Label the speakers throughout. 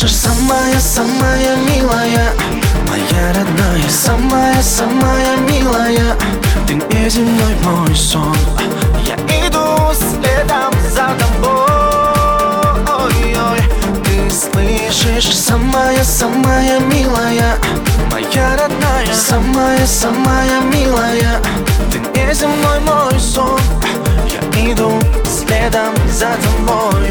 Speaker 1: слышишь, самая-самая милая, моя родная, самая-самая милая. Ты неземной мой сон, я иду следом за тобой. Ты слышишь, самая-самая милая, моя родная, самая-самая милая. Ты неземной мой сон, я иду следом за тобой.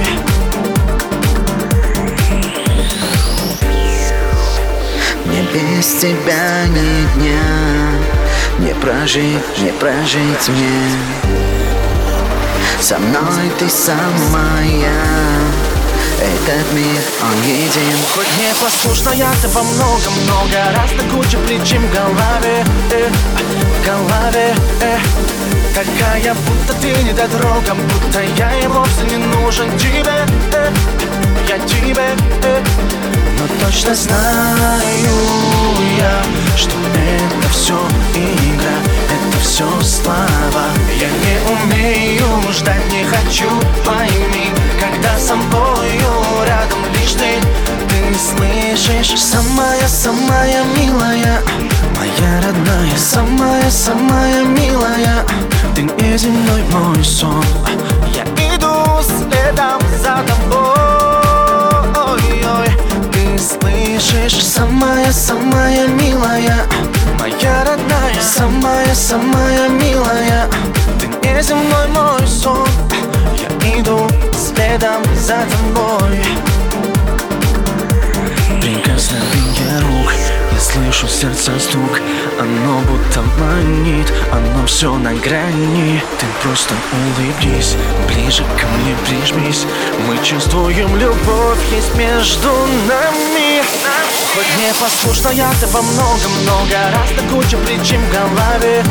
Speaker 1: Мне без тебя ни дня не прожить мне. Со мной ты самая, этот мир, он един. Хоть непослушная ты во много-много раз, на кучу причин в голове, такая, будто ты недотрогом, будто я и вовсе не нужен тебе, я тебе, но точно знаю я, что это все игра, это все слава. Я не умею ждать, не хочу, пойми, когда со мною рядом лишь ты слышишь, самая-самая милая, моя родная, самая-самая милая. Ты неземной мой сон, я иду следом за тобой. Ты слышишь, самая-самая милая, моя родная, самая-самая милая. Ты неземной мой сон, я иду следом за тобой. Прикосновение рук, я слышу сердце стук, оно будто манит, оно все на грани. Ты просто улыбнись, ближе ко мне прижмись, мы чувствуем любовь, есть между нами. Хоть непослушная ты во много раз, на кучу причин в голове,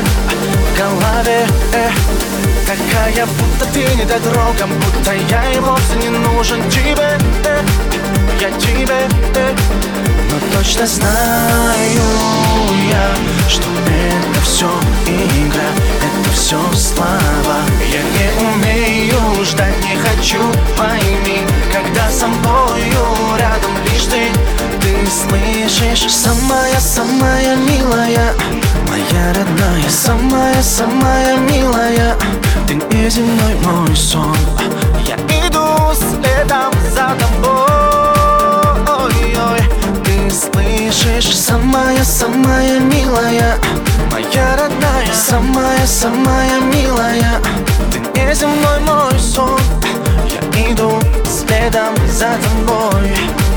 Speaker 1: такая, будто ты недотрогом, будто я и вовсе не нужен тебе, я тебе, но точно знаю я, что это все игра, это все слава. Я не умею ждать, не хочу, пойми, когда со мною рядом лишь ты слышишь, самая-самая милая, моя родная, самая-самая милая. Ты неземной мой сон, я иду следом за тобой. Ты слышишь, самая-самая милая, моя родная, самая-самая милая. Ты неземной мой сон, я иду следом за тобой.